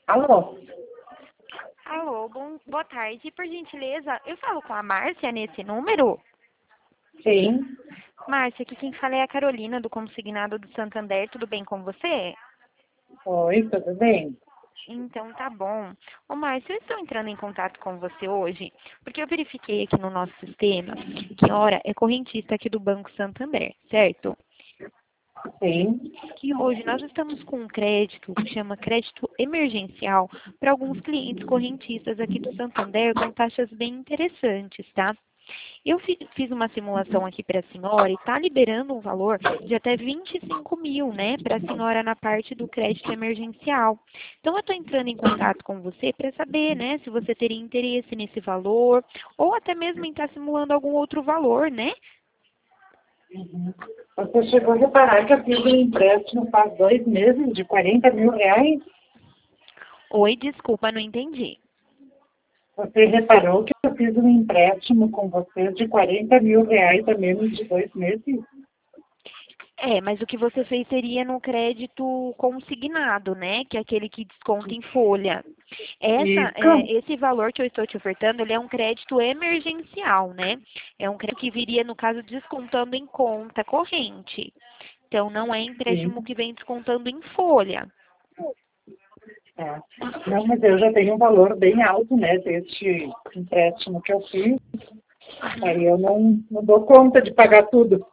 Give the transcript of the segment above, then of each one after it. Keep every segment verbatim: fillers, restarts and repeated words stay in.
Alô? Alô, bom, boa tarde. Por gentileza, eu falo com a Márcia nesse número? Sim. Márcia, aqui quem fala é a Carolina, do Consignado do Santander. Tudo bem com você? Oi, tudo bem? Então, tá bom. Ô, Márcia, eu estou entrando em contato com você hoje porque eu verifiquei aqui no nosso sistema que, ora, é correntista aqui do Banco Santander, certo? Sim. Que hoje nós estamos com um crédito que chama crédito emergencial para alguns clientes correntistas aqui do Santander com taxas bem interessantes, tá? Eu fi- fiz uma simulação aqui para a senhora e está liberando um valor de até vinte e cinco mil, né, para a senhora na parte do crédito emergencial. Então, eu estou entrando em contato com você para saber, né, se você teria interesse nesse valor ou até mesmo em estar simulando algum outro valor, né? Uhum. Você chegou a reparar que eu fiz um empréstimo faz dois meses de quarenta mil reais? Oi, desculpa, não entendi. Você reparou que eu fiz um empréstimo com você de quarenta mil reais há menos de dois meses? É, mas o que você fez seria no crédito consignado, né? Que é aquele que desconta em folha. Essa, é, Isso. esse valor que eu estou te ofertando, ele é um crédito emergencial, né? É um crédito que viria, no caso, descontando em conta corrente. Então, não é empréstimo Sim. que vem descontando em folha. É. Não, mas eu já tenho um valor bem alto, né, deste empréstimo que eu fiz. Uhum. Aí eu não, não dou conta de pagar tudo.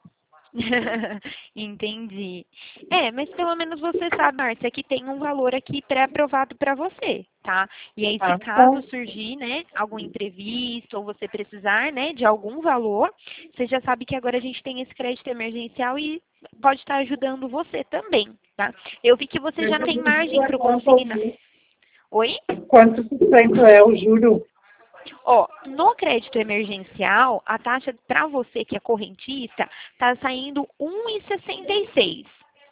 Entendi. É, mas pelo menos você sabe, Márcia, que tem um valor aqui pré-aprovado para você, tá? E aí, se Ah, caso tá. surgir, né, algum imprevisto ou você precisar, né, de algum valor, você já sabe que agora a gente tem esse crédito emergencial e pode estar ajudando você também, tá? Eu vi que você já tem margem para o consignar. Oi? Quanto por cento é o juro? Ó, no crédito emergencial, a taxa para você que é correntista está saindo um e sessenta e seis.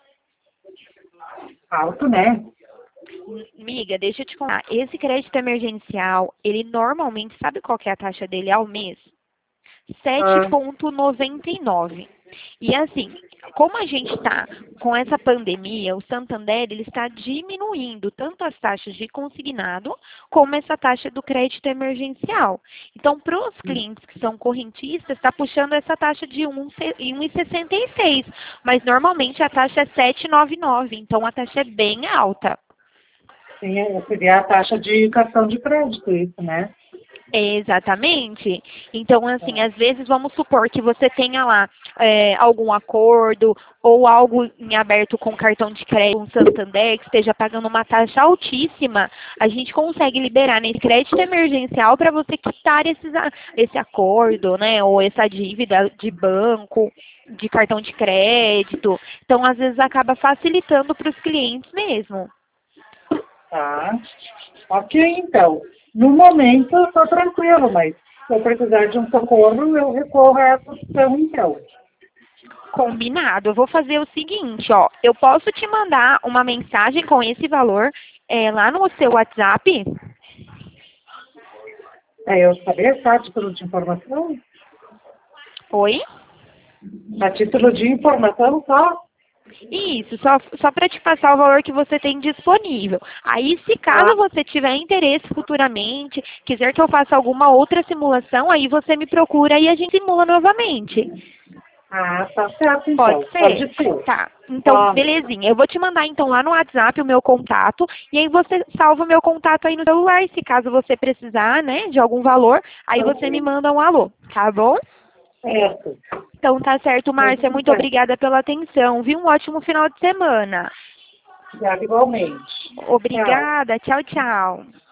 Alto, né? Miga, deixa eu te contar. Esse crédito emergencial, ele normalmente, sabe qual que é a taxa dele ao mês? sete Ah, vírgula noventa e nove. E assim, como a gente está com essa pandemia, o Santander ele está diminuindo tanto as taxas de consignado como essa taxa do crédito emergencial. Então, para os clientes que são correntistas, está puxando essa taxa de um vírgula sessenta e seis. Mas normalmente a taxa é sete vírgula noventa e nove. Então, a taxa é bem alta. sim, seria a taxa de cartão de crédito, isso, né? Exatamente. Então, assim, É. às vezes vamos supor que você tenha lá é, algum acordo ou algo em aberto com cartão de crédito, um Santander, que esteja pagando uma taxa altíssima, a gente consegue liberar nesse crédito emergencial para você quitar esses, a- esse acordo, né? Ou essa dívida de banco, de cartão de crédito. Então, às vezes acaba facilitando para os clientes mesmo. Tá. Ok, então. No momento eu estou tranquilo, mas se eu precisar de um socorro, eu recorro a essa opção, então. Combinado. Eu vou fazer o seguinte, ó. Eu posso te mandar uma mensagem com esse valor é, lá no seu WhatsApp? É, eu saber, tá? A título de informação? Oi? A título de informação, só? Isso, só, só para te passar o valor que você tem disponível. Aí, se caso Ah, você tiver interesse futuramente, quiser que eu faça alguma outra simulação, aí você me procura e a gente simula novamente. ah, tá certo, Pode então. ser? Pode ser. Tá. Então, Pode. belezinha. Eu vou te mandar então lá no WhatsApp o meu contato e aí você salva o meu contato aí no celular. Se caso você precisar, né, de algum valor, aí você me manda um alô, tá bom? Certo. Então tá certo, Muito Márcia. Muito obrigada. obrigada pela atenção. Viu? Um ótimo final de semana. Obrigada igualmente. Tchau. Obrigada. Tchau, tchau.